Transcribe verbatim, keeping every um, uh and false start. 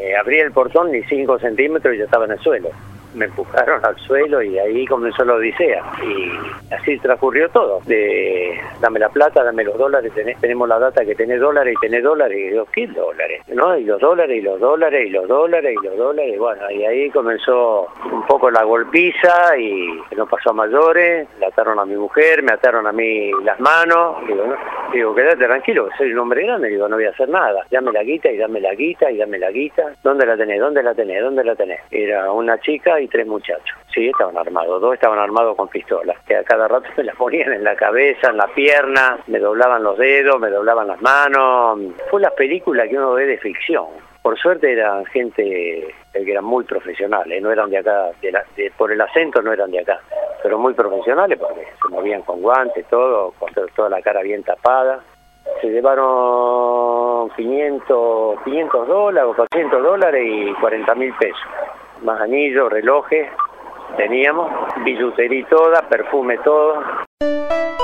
Eh, abrí el portón ni cinco centímetros y ya estaba en el suelo. Me empujaron al suelo y ahí comenzó la odisea. Y así transcurrió todo. De dame la plata, dame los dólares, tenés, tenemos la data que tenés dólares y tenés dólares. Y digo, ¿qué dólares? ¿No? Y los dólares, y los dólares, y los dólares, y los dólares. Y bueno, y ahí comenzó un poco la golpiza y no pasó a mayores. Le ataron a mi mujer, me ataron a mí las manos. Digo, no, digo, quédate tranquilo, que soy un hombre grande. Digo, no voy a hacer nada. Dame la guita y dame la guita y dame la guita. ¿Dónde la tenés? ¿Dónde la tenés? ¿Dónde la tenés? Era una chica y tres muchachos. Sí, estaban armados, dos estaban armados con pistolas, que a cada rato me las ponían en la cabeza, en la pierna, me doblaban los dedos, me doblaban las manos. Fue la película que uno ve de ficción. Por suerte eran gente que eran muy profesionales, no eran de acá, de la, de, por el acento no eran de acá, pero muy profesionales porque se movían con guantes, todo, con toda la cara bien tapada. Se llevaron quinientos dólares o cuatrocientos dólares y cuarenta mil pesos. Más anillos, relojes, teníamos, billutería toda, perfume todo.